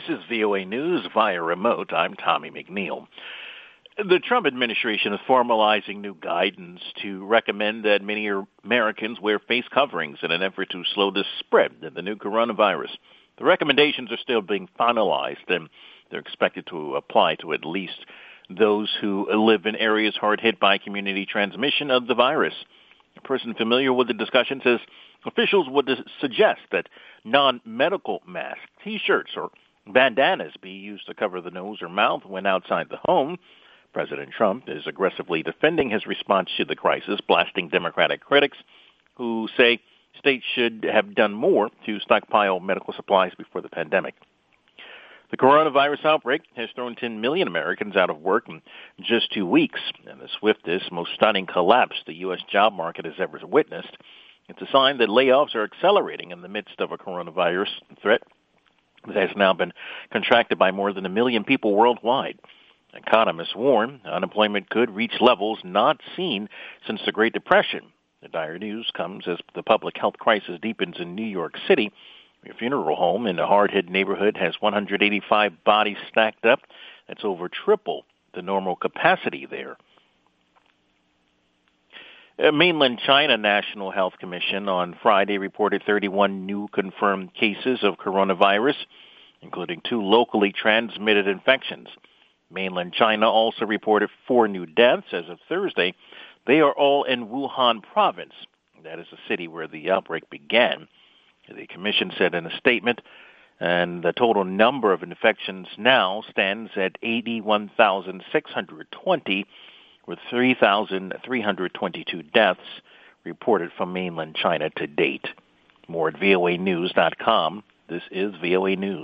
This is VOA News via remote. I'm Tommy McNeil. The Trump administration is formalizing new guidance to recommend that many Americans wear face coverings in an effort to slow the spread of the new coronavirus. The recommendations are still being finalized, and they're expected to apply to at least those who live in areas hard hit by community transmission of the virus. A person familiar with the discussion says officials would suggest that non-medical masks, T-shirts, or bandanas be used to cover the nose or mouth when outside the home. President Trump is aggressively defending his response to the crisis, blasting Democratic critics who say states should have done more to stockpile medical supplies before the pandemic. The coronavirus outbreak has thrown 10 million Americans out of work in just 2 weeks, and the swiftest, most stunning collapse the U.S. job market has ever witnessed. It's a sign that layoffs are accelerating in the midst of a coronavirus threat that has now been contracted by more than 1 million people worldwide. Economists warn unemployment could reach levels not seen since the Great Depression. The dire news comes as the public health crisis deepens in New York City. A funeral home in a hard-hit neighborhood has 185 bodies stacked up. That's over triple the normal capacity there. Mainland China National Health Commission on Friday reported 31 new confirmed cases of coronavirus, including 2 locally transmitted infections. Mainland China also reported 4 new deaths as of Thursday. They are all in Wuhan province. That is the city where the outbreak began. The commission said in a statement, and the total number of infections now stands at 81,620, with 3,322 deaths reported from mainland China to date. More at voanews.com. This is VOA News.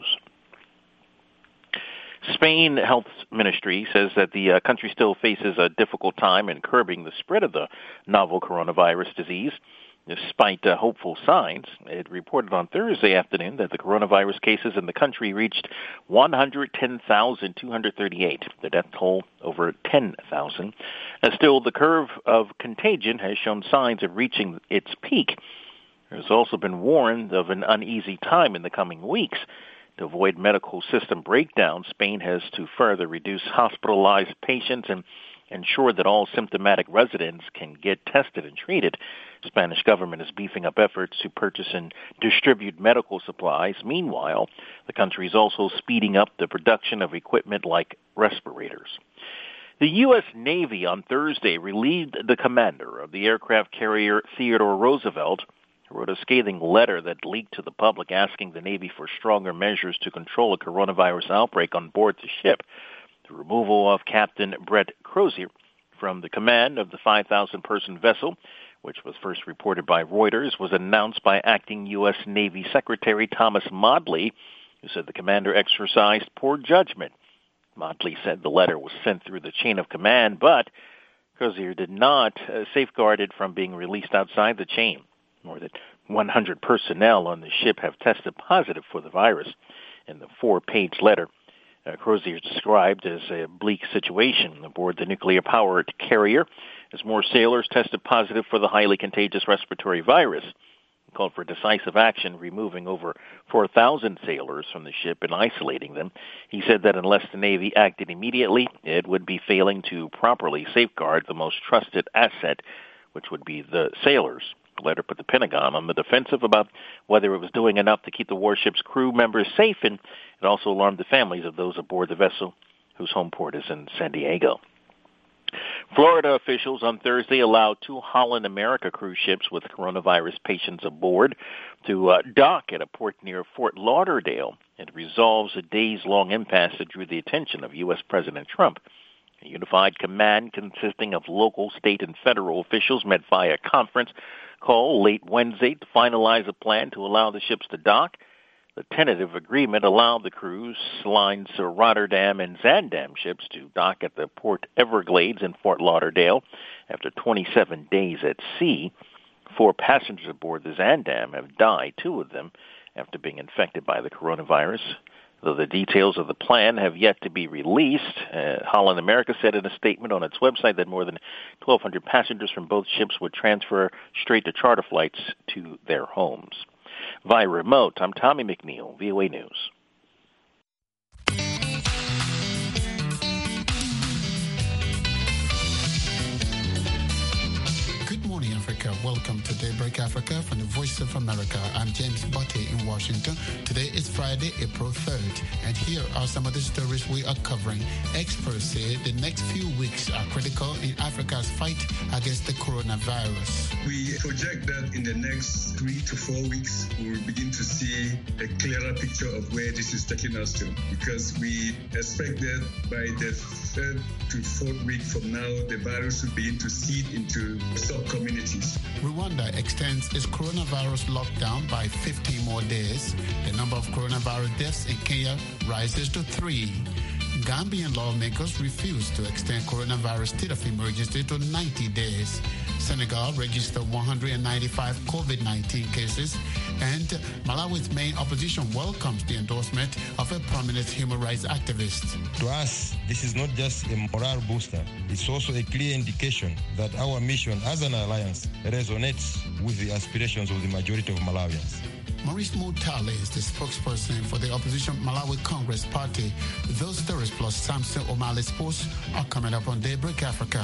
Spain Health Ministry says that the country still faces a difficult time in curbing the spread of the novel coronavirus disease. Despite hopeful signs, it reported on Thursday afternoon that the coronavirus cases in the country reached 110,238, the death toll over 10,000. Still, the curve of contagion has shown signs of reaching its peak. There's also been warned of an uneasy time in the coming weeks. To avoid medical system breakdown, Spain has to further reduce hospitalized patients and ensure that all symptomatic residents can get tested and treated. The Spanish government is beefing up efforts to purchase and distribute medical supplies. Meanwhile, the country is also speeding up the production of equipment like respirators. The U.S. Navy on Thursday relieved the commander of the aircraft carrier Theodore Roosevelt, who wrote a scathing letter that leaked to the public asking the Navy for stronger measures to control a coronavirus outbreak on board the ship. The removal of Captain Brett Crozier from the command of the 5,000-person vessel, which was first reported by Reuters, was announced by acting U.S. Navy Secretary Thomas Modly, who said the commander exercised poor judgment. Modly said the letter was sent through the chain of command, but Crozier did not safeguard it from being released outside the chain. More than 100 personnel on the ship have tested positive for the virus. In the 4-page letter, Crozier described as a bleak situation aboard the nuclear-powered carrier as more sailors tested positive for the highly contagious respiratory virus. He called for decisive action, removing over 4,000 sailors from the ship and isolating them. He said that unless the Navy acted immediately, it would be failing to properly safeguard the most trusted asset, which would be the sailors. The letter put the Pentagon on the defensive about whether it was doing enough to keep the warship's crew members safe, and it also alarmed the families of those aboard the vessel whose home port is in San Diego. Florida officials on Thursday allowed 2 Holland America cruise ships with coronavirus patients aboard to dock at a port near Fort Lauderdale. It resolves a days-long impasse that drew the attention of U.S. President Trump. A unified command consisting of local, state, and federal officials met via conference call late Wednesday to finalize a plan to allow the ships to dock. The tentative agreement allowed the cruise lines Rotterdam and Zaandam ships to dock at the Port Everglades in Fort Lauderdale after 27 days at sea. 4 passengers aboard the Zaandam have died, 2 of them after being infected by the coronavirus. Though the details of the plan have yet to be released, Holland America said in a statement on its website that more than 1,200 passengers from both ships would transfer straight to charter flights to their homes. Via remote, I'm Tommy McNeil, VOA News. Daybreak Africa from the Voice of America. I'm James Botte in Washington. Today is Friday, April 3rd, and here are some of the stories we are covering. Experts say the next few weeks are critical in Africa's fight against the coronavirus. We project that in the next 3 to 4 weeks, we will begin to see a clearer picture of where this is taking us to, because we expect that by the 3rd to 4th week from now, the virus will begin to seed into sub-communities. Rwanda extends its coronavirus lockdown by 15 more days. The number of coronavirus deaths in Kenya rises to 3. Gambian lawmakers refuse to extend coronavirus state of emergency to 90 days. Senegal registered 195 COVID-19 cases, and Malawi's main opposition welcomes the endorsement of a prominent human rights activist. To us, this is not just a morale booster. It's also a clear indication that our mission as an alliance resonates with the aspirations of the majority of Malawians. Maurice Mutale is the spokesperson for the opposition Malawi Congress Party. Those stories plus Samson O'Malley Sports are coming up on Daybreak Africa.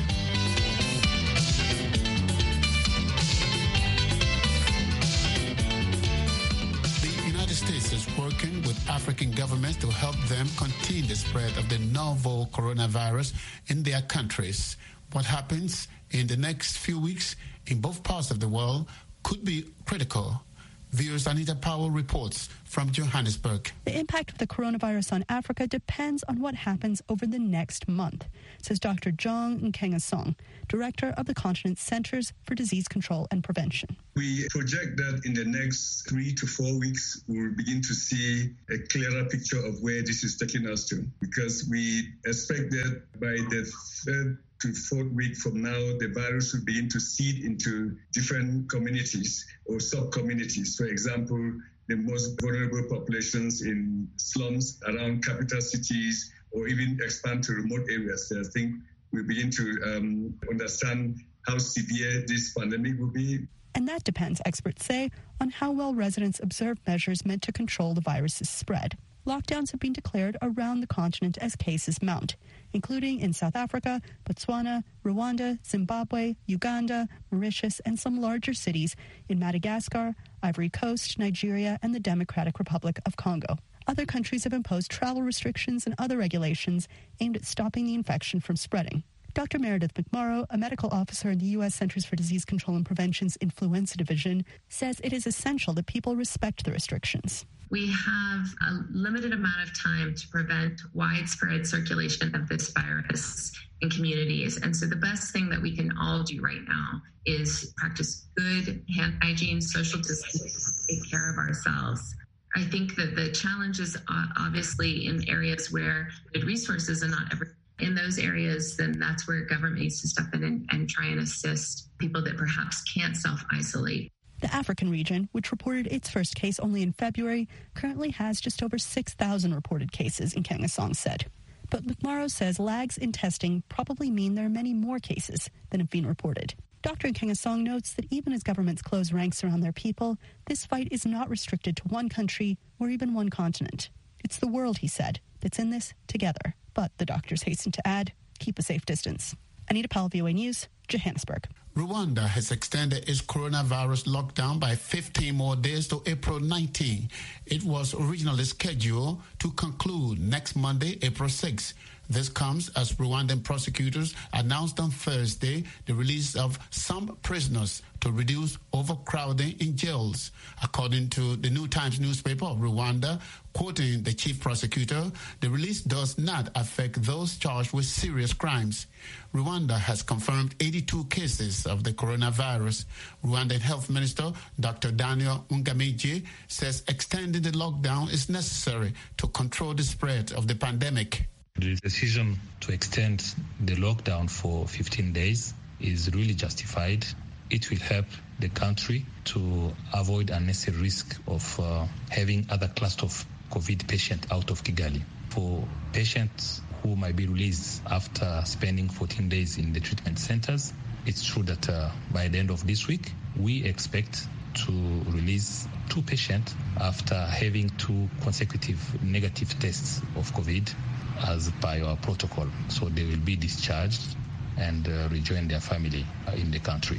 States is working with African governments to help them contain the spread of the novel coronavirus in their countries. What happens in the next few weeks in both parts of the world could be critical. Viewers, Anita Powell reports from Johannesburg. The impact of the coronavirus on Africa depends on what happens over the next month, says Dr. John Nkengasong, director of the continent's Centers for Disease Control and Prevention. We project that in the next 3 to 4 weeks, we will begin to see a clearer picture of where this is taking us to, because we expect that by the 3rd to 4th week from now, the virus will begin to seed into different communities or sub-communities. For example, the most vulnerable populations in slums around capital cities, or even expand to remote areas. So I think we begin to understand how severe this pandemic will be. And that depends, experts say, on how well residents observe measures meant to control the virus's spread. Lockdowns have been declared around the continent as cases mount, including in South Africa, Botswana, Rwanda, Zimbabwe, Uganda, Mauritius, and some larger cities in Madagascar, Ivory Coast, Nigeria, and the Democratic Republic of Congo. Other countries have imposed travel restrictions and other regulations aimed at stopping the infection from spreading. Dr. Meredith McMorrow, a medical officer in the U.S. Centers for Disease Control and Prevention's Influenza Division, says it is essential that people respect the restrictions. We have a limited amount of time to prevent widespread circulation of this virus in communities. And so the best thing that we can all do right now is practice good hand hygiene, social distancing, take care of ourselves. I think that the challenge is obviously in areas where good resources are not ever in those areas, then that's where government needs to step in and try and assist people that perhaps can't self-isolate. The African region, which reported its first case only in February, currently has just over 6,000 reported cases, Nkengasong said. But McMorrow says lags in testing probably mean there are many more cases than have been reported. Dr. Nkengasong notes that even as governments close ranks around their people, this fight is not restricted to one country or even one continent. It's the world, he said, that's in this together. But, the doctors hasten to add, keep a safe distance. Anita Powell, VOA News, Johannesburg. Rwanda has extended its coronavirus lockdown by 15 more days to April 19. It was originally scheduled to conclude next Monday, April 6. This comes as Rwandan prosecutors announced on Thursday the release of some prisoners to reduce overcrowding in jails. According to the New Times newspaper of Rwanda, quoting the chief prosecutor, the release does not affect those charged with serious crimes. Rwanda has confirmed 82 cases of the coronavirus. Rwandan Health Minister Dr. Daniel Ngamije says extending the lockdown is necessary to control the spread of the pandemic. The decision to extend the lockdown for 15 days is really justified. It will help the country to avoid unnecessary risk of having other clusters of COVID patients out of Kigali. For patients who might be released after spending 14 days in the treatment centers, it's true that by the end of this week, we expect to release 2 patients after having 2 consecutive negative tests of COVID as per our protocol. So they will be discharged and rejoin their family in the country.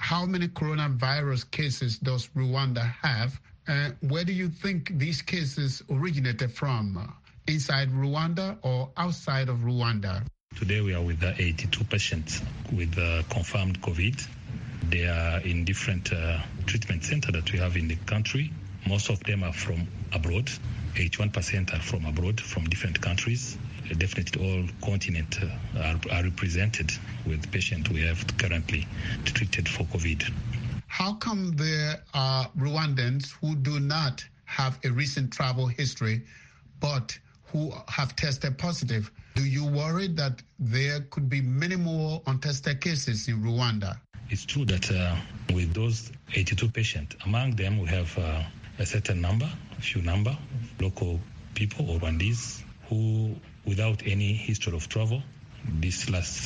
how many coronavirus cases does Rwanda have? Where do you think these cases originated from? Inside Rwanda or outside of Rwanda? Today we are with 82 patients with confirmed COVID. They are in different treatment centers that we have in the country. Most of them are from abroad. 81% are from abroad, from different countries. Definitely all continents are represented with patients we have currently treated for COVID. How come there are Rwandans who do not have a recent travel history but who have tested positive? Do you worry that there could be many more untested cases in Rwanda? It's true that with those 82 patients, among them we have a certain number, a few number of local people or Rwandese who, without any history of travel, this last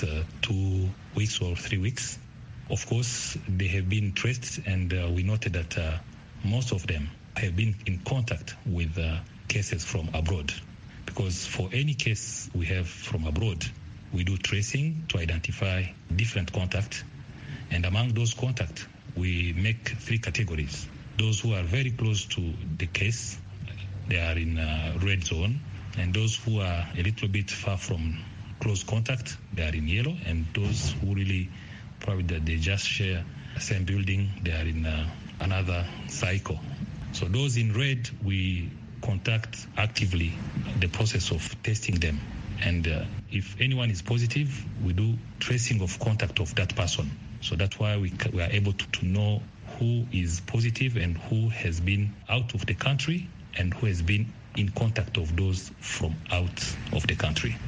2 weeks or 3 weeks, of course, they have been traced, and we noted that most of them have been in contact with cases from abroad. Because for any case we have from abroad, we do tracing to identify different contacts. And among those contacts, we make 3 categories. Those who are very close to the case, they are in red zone. And those who are a little bit far from close contact, they are in yellow. And those who really probably that they just share the same building, they are in another cycle. So those in red, we contact actively the process of testing them. And if anyone is positive, we do tracing of contact of that person. So that's why we are able to know who is positive and who has been out of the country and who has been in contact of those from out of the country.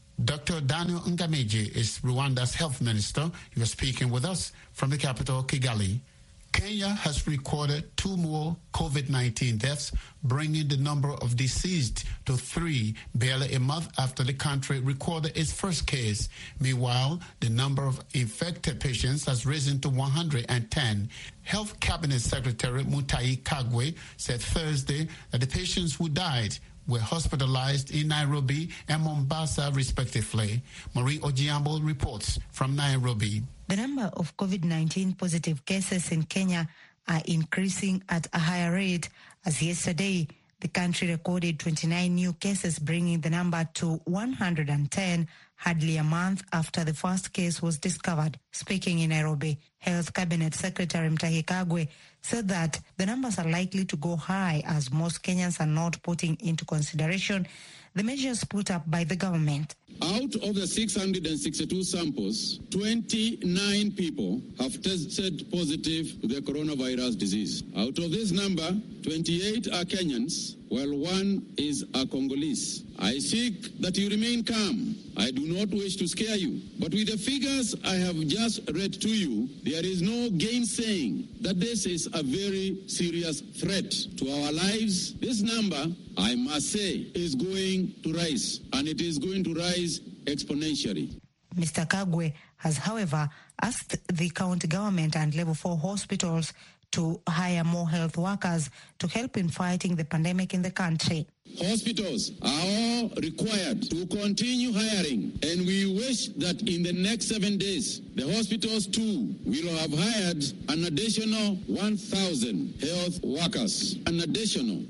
Dr. Daniel Ngamije is Rwanda's health minister. He was speaking with us from the capital, Kigali. Kenya has recorded 2 more COVID-19 deaths, bringing the number of deceased to 3, barely a month after the country recorded its first case. Meanwhile, the number of infected patients has risen to 110. Health Cabinet Secretary Mutahi Kagwe said Thursday that the patients who died were hospitalized in Nairobi and Mombasa, respectively. Marie Ojiambo reports from Nairobi. The number of COVID-19 positive cases in Kenya are increasing at a higher rate, as yesterday the country recorded 29 new cases, bringing the number to 110, hardly a month after the first case was discovered. Speaking in Nairobi, Health Cabinet Secretary Mutahi Kagwe said that the numbers are likely to go high as most Kenyans are not putting into consideration the measures put up by the government. Out of the 662 samples, 29 people have tested positive to the coronavirus disease. Out of this number, 28 are Kenyans, while 1 is a Congolese. I seek that you remain calm. I do not wish to scare you, but with the figures I have just read to you, there is no gainsaying that this is a very serious threat to our lives. This number, I must say, is going to rise, and it is going to rise exponentially. Mr. Kagwe has, however, asked the county government and level 4 hospitals to hire more health workers to help in fighting the pandemic in the country. Hospitals are all required to continue hiring, and we wish that in the next 7 days, the hospitals too will have hired an additional 1,000 health workers. An additional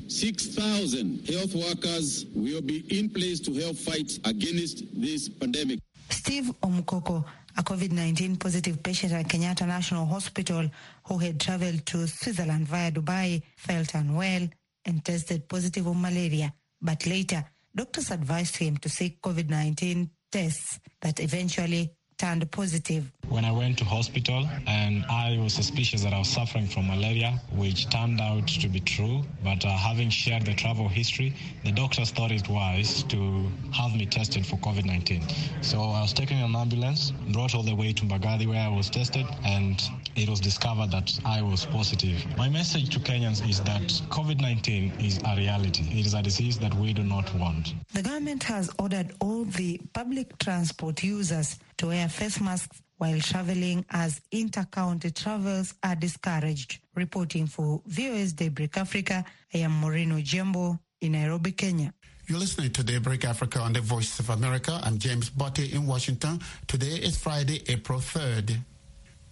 6,000 health workers will be in place to help fight against this pandemic. Steve Omukoko, a COVID-19 positive patient at Kenyatta National Hospital who had traveled to Switzerland via Dubai, felt unwell and tested positive of malaria. But later, doctors advised him to seek COVID-19 tests that eventually turned positive. When I went to hospital, and I was suspicious that I was suffering from malaria, which turned out to be true. But having shared the travel history, the doctors thought it wise to have me tested for COVID-19. So I was taken in an ambulance, brought all the way to Mbagathi where I was tested, and it was discovered that I was positive. My message to Kenyans is that COVID-19 is a reality. It is a disease that we do not want. The government has ordered all the public transport users to wear face masks while traveling, as inter-county travels are discouraged. Reporting for VOS Daybreak Africa, I am Maureen Ojiambo in Nairobi, Kenya. You're listening to Daybreak Africa on the Voice of America. I'm James Botte in Washington. Today is Friday, April 3rd.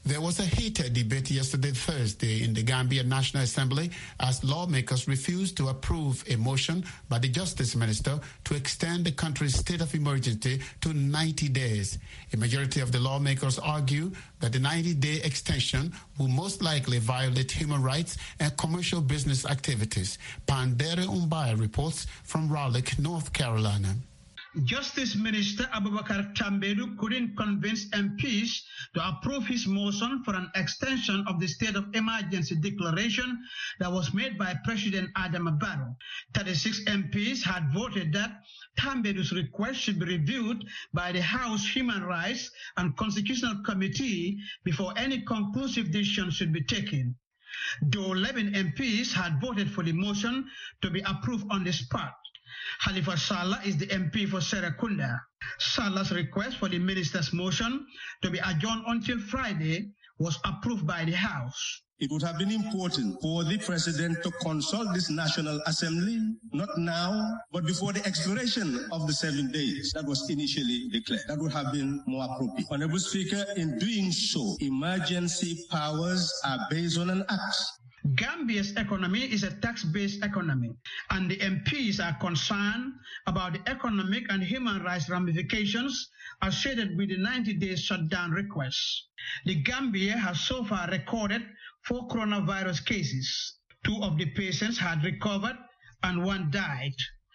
There was a heated debate yesterday, Thursday, in the Gambia National Assembly as lawmakers refused to approve a motion by the Justice Minister to extend the country's state of emergency to 90 days. A majority of the lawmakers argue that the 90-day extension will most likely violate human rights and commercial business activities. Pandere Umbaya reports from Raleigh, North Carolina. Justice Minister Abubakar Tambedu couldn't convince MPs to approve his motion for an extension of the state of emergency declaration that was made by President Adama Barrow. 36 MPs had voted that Tambedu's request should be reviewed by the House Human Rights and Constitutional Committee before any conclusive decision should be taken. Though 11 MPs had voted for the motion to be approved on the spot. Khalifa Sallah is the MP for Serekunda. Salah's request for the minister's motion to be adjourned until Friday was approved by the House. It would have been important for the President to consult this National Assembly, not now, but before the expiration of the 7 days that was initially declared. That would have been more appropriate. Honorable Speaker, in doing so, emergency powers are based on an act. Gambia's economy is a tax-based economy, and the MPs are concerned about the economic and human rights ramifications associated with the 90-day shutdown request. The Gambia has so far recorded 4 coronavirus cases. 2 of the patients had recovered and 1 died.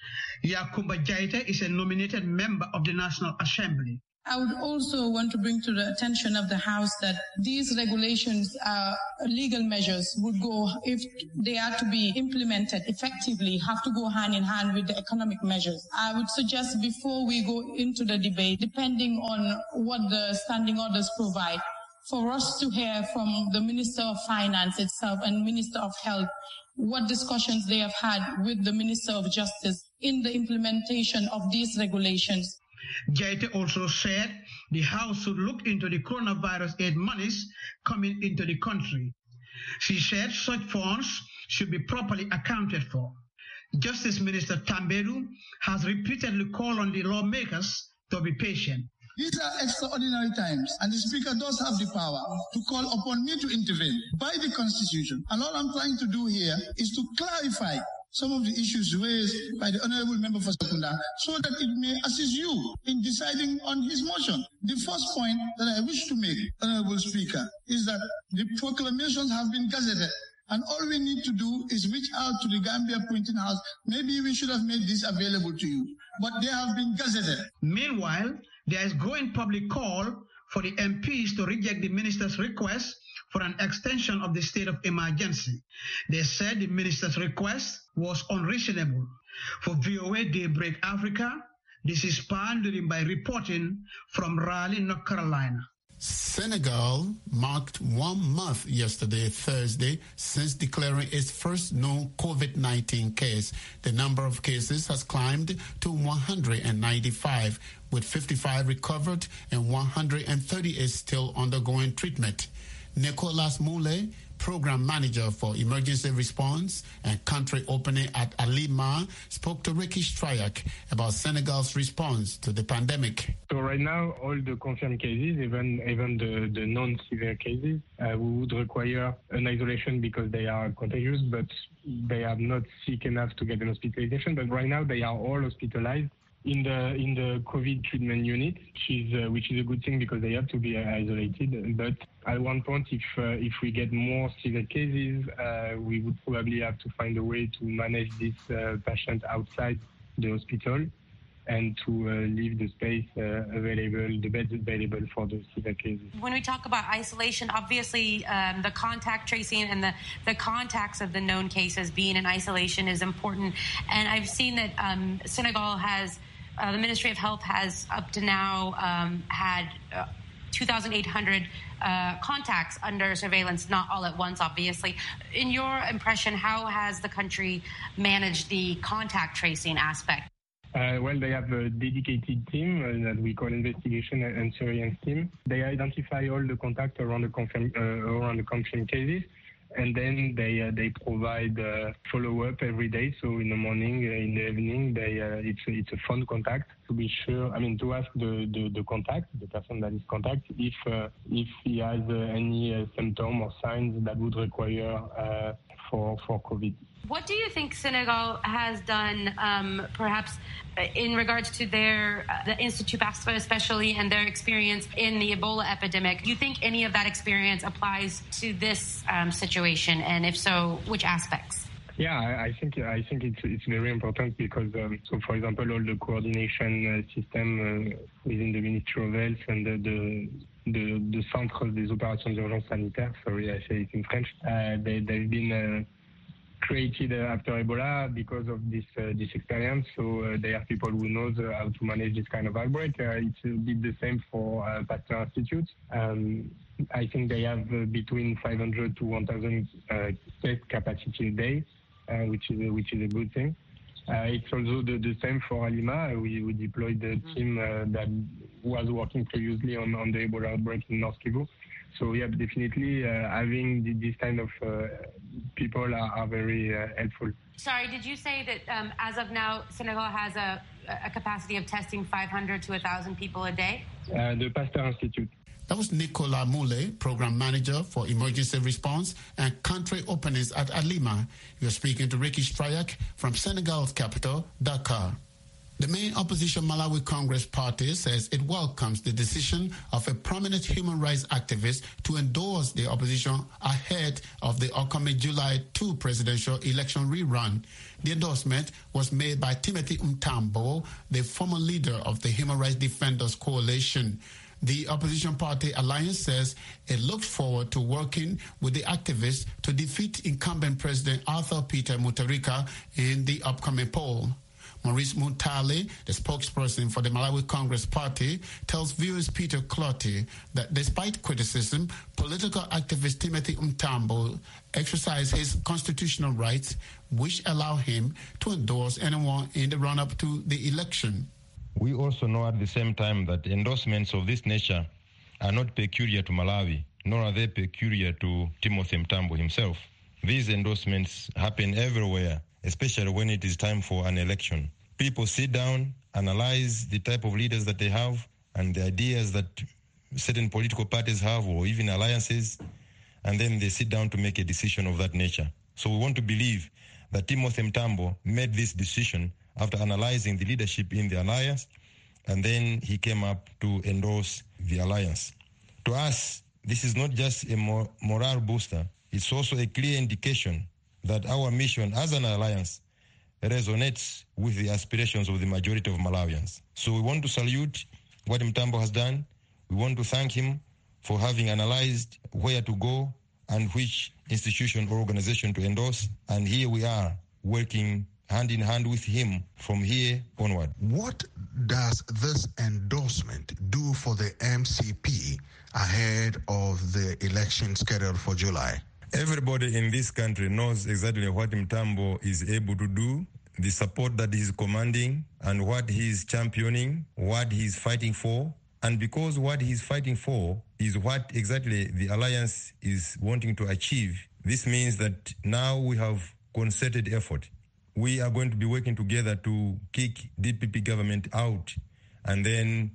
Yakumba Jaita is a nominated member of the National Assembly. I would also want to bring to the attention of the House that these regulations are legal measures would go, if they are to be implemented effectively, have to go hand in hand with the economic measures. I would suggest before we go into the debate, depending on what the standing orders provide, for us to hear from the Minister of Finance itself and Minister of Health what discussions they have had with the Minister of Justice in the implementation of these regulations. Jaite also said the House should look into the coronavirus aid monies coming into the country. She said such funds should be properly accounted for. Justice Minister Tambedu has repeatedly called on the lawmakers to be patient. These are extraordinary times, and the Speaker does have the power to call upon me to intervene by the Constitution. And all I'm trying to do here is to clarify some of the issues raised by the Honourable Member for Serekunda so that it may assist you in deciding on his motion. The first point that I wish to make, Honourable Speaker, is that the proclamations have been gazetted. And all we need to do is reach out to the Gambia Printing House. Maybe we should have made this available to you. But they have been gazetted. Meanwhile, there is growing public call for the MPs to reject the minister's request for an extension of the state of emergency. They said the minister's request was unreasonable. For VOA Daybreak Africa, this is Pandering by reporting from Raleigh, North Carolina. Senegal marked 1 month yesterday, Thursday, since declaring its first known COVID-19 case. The number of cases has climbed to 195, with 55 recovered and 138 still undergoing treatment. Nicolas Moulay, Program Manager for Emergency Response and Country Opening at Alima, spoke to Ricky Strayak about Senegal's response to the pandemic. So right now, all the confirmed cases, even the non-severe cases, we would require an isolation because they are contagious, but they are not sick enough to get an hospitalization. But right now, they are all hospitalized in the COVID treatment unit, which is a good thing because they have to be isolated. But at one point, if we get more severe cases, we would probably have to find a way to manage this patient outside the hospital and to leave the space available, the beds available for the severe cases. When we talk about isolation, obviously the contact tracing and the contacts of the known cases being in isolation is important. And I've seen that Senegal has, the Ministry of Health has up to now had 2,800 contacts under surveillance, not all at once, obviously. In your impression, how has the country managed the contact tracing aspect? Well, they have a dedicated team that we call investigation and surveillance team. They identify all the contacts around the confirmed cases. and then they provide follow-up every day. So in the morning, in the evening, it's a phone contact to be sure. To ask the contact, the person that is contact, if he has any symptom or signs that would require for COVID. What do you think Senegal has done, perhaps in regards to the Institut Pasteur especially, and their experience in the Ebola epidemic? Do you think any of that experience applies to this situation, and if so, which aspects? Yeah, I think it's very important because, so for example, all the coordination system within the Ministry of Health and the Centre des Opérations d'Urgence Sanitaire, sorry, I say it in French, they've been created after Ebola because of this experience. So they have people who knows how to manage this kind of outbreak. It's a bit the same for Pasteur Institute. I think they have between 500 to 1,000 test capacity a day, which is a good thing. It's also the same for Alima. We deployed the team that was working previously on the Ebola outbreak in North Kivu. So yeah, definitely having this kind of people are very helpful. Sorry, did you say that as of now, Senegal has a capacity of testing 500 to 1,000 people a day? The Pasteur Institute. That was Nicolas Moule, Program Manager for Emergency Response and Country Openings at Alima. You're speaking to Ricky Strayak from Senegal's capital, Dakar. The main opposition Malawi Congress Party says it welcomes the decision of a prominent human rights activist to endorse the opposition ahead of the upcoming July 2 presidential election rerun. The endorsement was made by Timothy Mtambo, the former leader of the Human Rights Defenders Coalition. The opposition party Alliance says it looks forward to working with the activists to defeat incumbent President Arthur Peter Mutharika in the upcoming poll. Maurice Muntale, the spokesperson for the Malawi Congress Party, tells viewers Peter Clotty that despite criticism, political activist Timothy Mtambo exercised his constitutional rights, which allow him to endorse anyone in the run-up to the election. We also know at the same time that endorsements of this nature are not peculiar to Malawi, nor are they peculiar to Timothy Mtambo himself. These endorsements happen everywhere, especially when it is time for an election. People sit down, analyze the type of leaders that they have and the ideas that certain political parties have or even alliances, and then they sit down to make a decision of that nature. So we want to believe that Timothy Mtambo made this decision after analyzing the leadership in the alliance, and then he came up to endorse the alliance. To us, this is not just a morale booster, it's also a clear indication that our mission as an alliance resonates with the aspirations of the majority of Malawians. So we want to salute what Mtambo has done. We want to thank him for having analyzed where to go and which institution or organization to endorse. And here we are working hand in hand with him from here onward. What does this endorsement do for the MCP ahead of the election scheduled for July? Everybody in this country knows exactly what Mtambo is able to do, the support that he's commanding, and what he's championing, what he's fighting for. And because what he's fighting for is what exactly the alliance is wanting to achieve, this means that now we have concerted effort. We are going to be working together to kick DPP government out, and then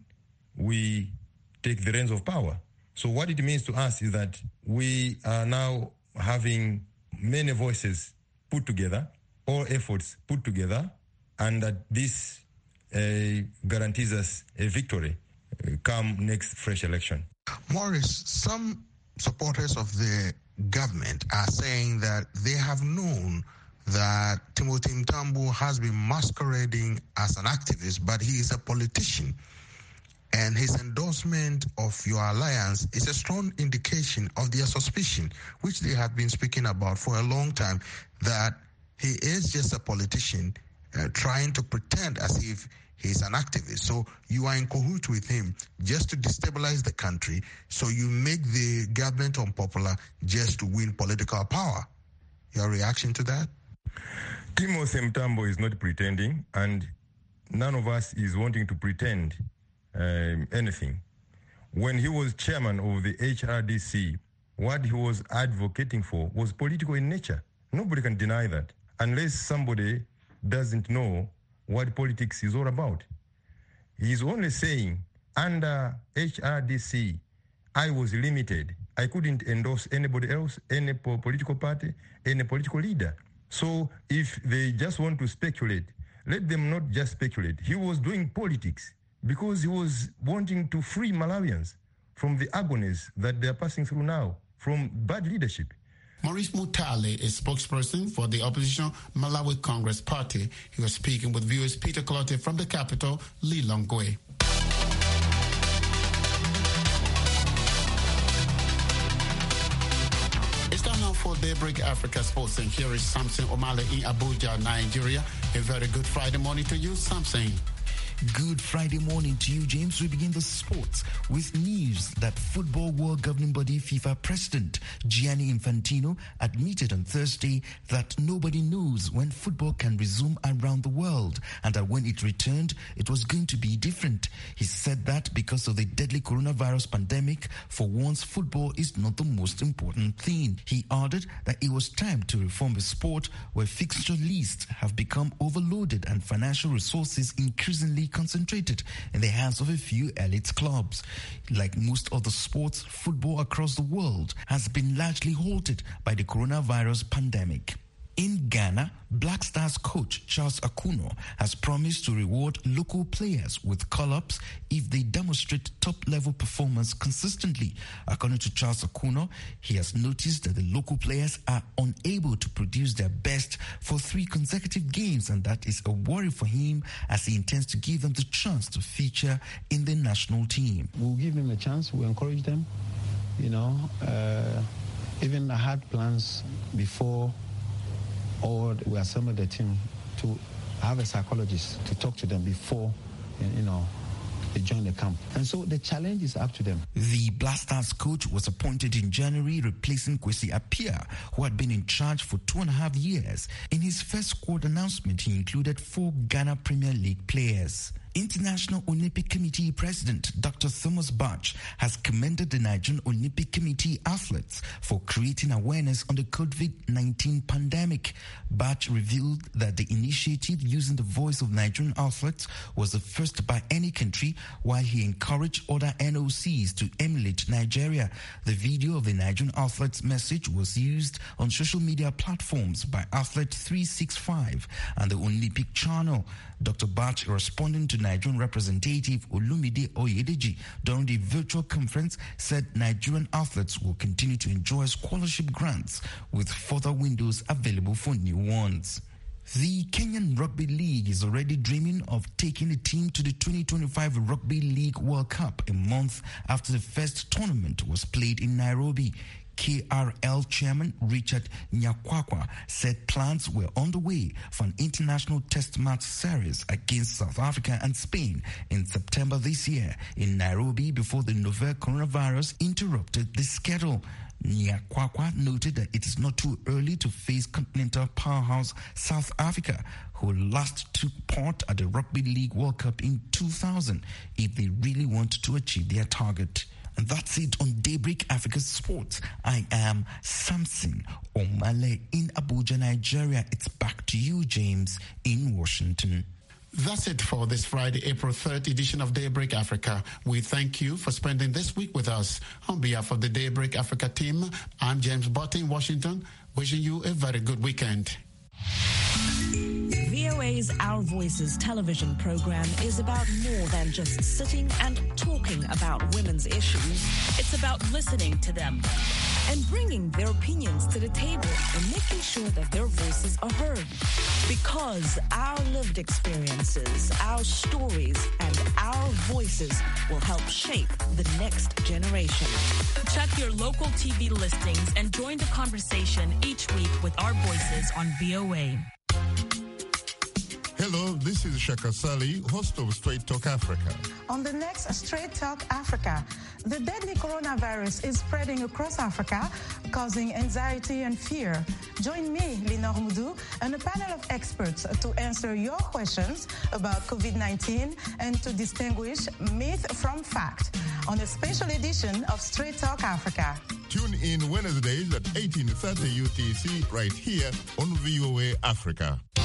we take the reins of power. So what it means to us is that we are now having many voices put together, all efforts put together, and that this guarantees us a victory come next fresh election. Maurice, some supporters of the government are saying that they have known that Timothy Mtambo has been masquerading as an activist, but he is a politician. And his endorsement of your alliance is a strong indication of their suspicion, which they have been speaking about for a long time, that he is just a politician trying to pretend as if he's an activist. So you are in cahoots with him just to destabilize the country, so you make the government unpopular just to win political power. Your reaction to that? Timothy Mtambo is not pretending, and none of us is wanting to pretend anything. When he was chairman of the HRDC, what he was advocating for was political in nature. Nobody can deny that, unless somebody doesn't know what politics is all about. He's only saying, under HRDC, I was limited. I couldn't endorse anybody else, any political party, any political leader. So if they just want to speculate, let them not just speculate. He was doing politics because he was wanting to free Malawians from the agonies that they are passing through now, from bad leadership. Maurice Mutale is spokesperson for the opposition Malawi Congress Party. He was speaking with viewers Peter Clotte from the capital, Lilongwe. It's time now for Daybreak Africa Sports, and here is Samson Omale in Abuja, Nigeria. A very good Friday morning to you, Samson. Good Friday morning to you, James. We begin the sports with news that Football World Governing Body FIFA President Gianni Infantino admitted on Thursday that nobody knows when football can resume around the world, and that when it returned, it was going to be different. He said that because of the deadly coronavirus pandemic, for once football is not the most important thing. He added that it was time to reform a sport where fixture lists have become overloaded and financial resources increasingly concentrated in the hands of a few elite clubs. Like most other sports, football across the world has been largely halted by the coronavirus pandemic. In Ghana, Black Stars coach Charles Akuno has promised to reward local players with call-ups if they demonstrate top-level performance consistently. According to Charles Akuno, he has noticed that the local players are unable to produce their best for 3 consecutive games, and that is a worry for him as he intends to give them the chance to feature in the national team. We'll give them a chance, we'll encourage them. Even I had plans before or we assembled the team to have a psychologist to talk to them before, they join the camp. And so the challenge is up to them. The Black Stars coach was appointed in January, replacing Kwesi Appiah, who had been in charge for 2.5 years. In his first squad announcement, he included 4 Ghana Premier League players. International Olympic Committee President Dr. Thomas Bach has commended the Nigerian Olympic Committee athletes for creating awareness on the COVID-19 pandemic. Bach revealed that the initiative using the voice of Nigerian athletes was the first by any country, while he encouraged other NOCs to emulate Nigeria. The video of the Nigerian athletes' message was used on social media platforms by Athlete 365 and the Olympic Channel. Dr. Bach, responding to Nigerian representative Olumide Oyedeji during the virtual conference, said Nigerian athletes will continue to enjoy scholarship grants with further windows available for new ones. The Kenyan Rugby League is already dreaming of taking the team to the 2025 Rugby League World Cup a month after the first tournament was played in Nairobi. KRL chairman Richard Nyakwakwa said plans were on the way for an international test match series against South Africa and Spain in September this year in Nairobi before the novel coronavirus interrupted the schedule. Nyakwakwa noted that it is not too early to face continental powerhouse South Africa, who last took part at the Rugby League World Cup in 2000, if they really want to achieve their target. And that's it on Daybreak Africa Sports. I am Samson Omale in Abuja, Nigeria. It's back to you, James, in Washington. That's it for this Friday, April 3rd edition of Daybreak Africa. We thank you for spending this week with us. On behalf of the Daybreak Africa team, I'm James Butt in Washington, wishing you a very good weekend. VOA's Our Voices television program is about more than just sitting and talking about women's issues. It's about listening to them and bringing their opinions to the table and making sure that their voices are heard. Because our lived experiences, our stories, and our voices will help shape the next generation. Check your local TV listings and join the conversation each week with Our Voices on VOA. Hello, this is Shaka Sali, host of Straight Talk Africa. On the next Straight Talk Africa, the deadly coronavirus is spreading across Africa, causing anxiety and fear. Join me, Linor Moudou, and a panel of experts to answer your questions about COVID-19 and to distinguish myth from fact on a special edition of Straight Talk Africa. Tune in Wednesdays at 18:30 UTC right here on VOA Africa.